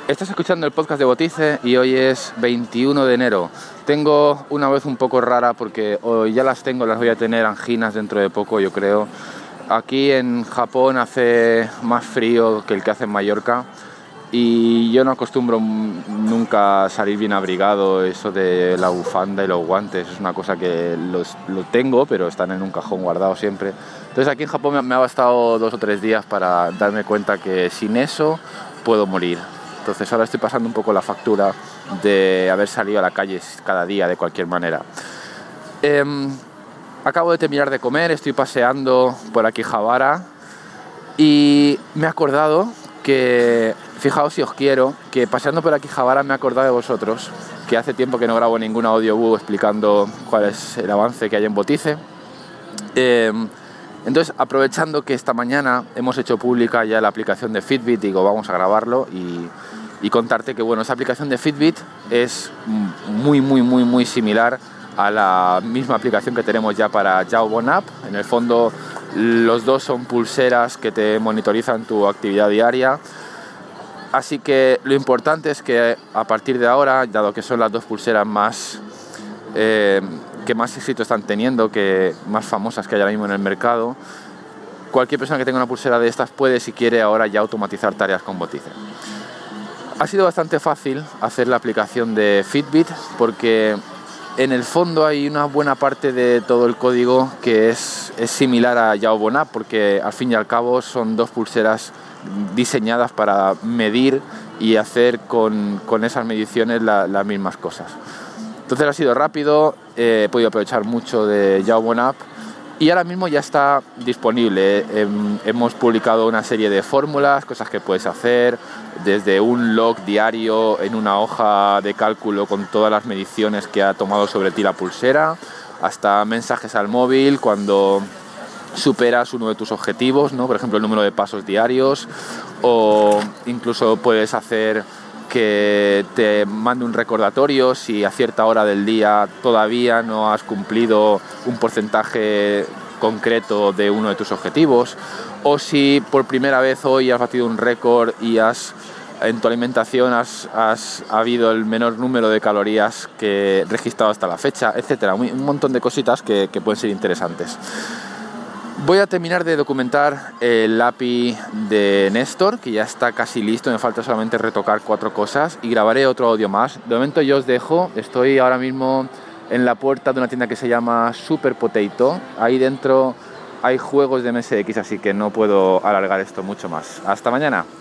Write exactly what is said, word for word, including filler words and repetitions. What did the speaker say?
Estás escuchando el podcast de Botice y hoy es veintiuno de enero. Tengo una voz un poco rara porque hoy ya las tengo, las voy a tener anginas dentro de poco, yo creo. Aquí en Japón hace más frío que el que hace en Mallorca y yo no acostumbro nunca a salir bien abrigado. Eso de la bufanda y los guantes es una cosa que los, lo tengo, pero están en un cajón guardado siempre. Entonces aquí en Japón me, me ha bastado dos o tres días para darme cuenta que sin eso puedo morir. Entonces ahora estoy pasando un poco la factura de haber salido a la calle cada día de cualquier manera. Eh, acabo de terminar de comer, estoy paseando por Akihabara y me he acordado que, fijaos si os quiero, que paseando por Akihabara me he acordado de vosotros, que hace tiempo que no grabo ningún audiobook explicando cuál es el avance que hay en Botice. Eh, entonces, aprovechando que esta mañana hemos hecho pública ya la aplicación de Fitbit, digo, vamos a grabarlo y, y contarte que, bueno, esa aplicación de Fitbit es muy, muy, muy, muy similar a la misma aplicación que tenemos ya para Jawbone App. En el fondo, los dos son pulseras que te monitorizan tu actividad diaria. Así que lo importante es que a partir de ahora, dado que son las dos pulseras más eh, que más éxito están teniendo, que más famosas que hay ahora mismo en el mercado, cualquier persona que tenga una pulsera de estas puede, si quiere, ahora ya automatizar tareas con Botice. Ha sido bastante fácil hacer la aplicación de Fitbit porque en el fondo hay una buena parte de todo el código que es, es similar a Jawbone App, porque al fin y al cabo son dos pulseras diseñadas para medir y hacer con, con esas mediciones la, las mismas cosas. Entonces ha sido rápido, eh, he podido aprovechar mucho de Jawbone App y ahora mismo ya está disponible. Eh, hemos publicado una serie de fórmulas, cosas que puedes hacer, desde un log diario en una hoja de cálculo con todas las mediciones que ha tomado sobre ti la pulsera, hasta mensajes al móvil cuando superas uno de tus objetivos, ¿no? Por ejemplo, el número de pasos diarios, o incluso puedes hacer que te mande un recordatorio si a cierta hora del día todavía no has cumplido un porcentaje concreto de uno de tus objetivos, o si por primera vez hoy has batido un récord y has en tu alimentación has, has ha habido el menor número de calorías que registrado hasta la fecha, etcétera. Un montón de cositas que, que pueden ser interesantes. Voy a terminar de documentar el A P I de Néstor, que ya está casi listo, me falta solamente retocar cuatro cosas y grabaré otro audio más. De momento yo os dejo, estoy ahora mismo en la puerta de una tienda que se llama Super Potato. Ahí dentro hay juegos de M S X, así que no puedo alargar esto mucho más. Hasta mañana.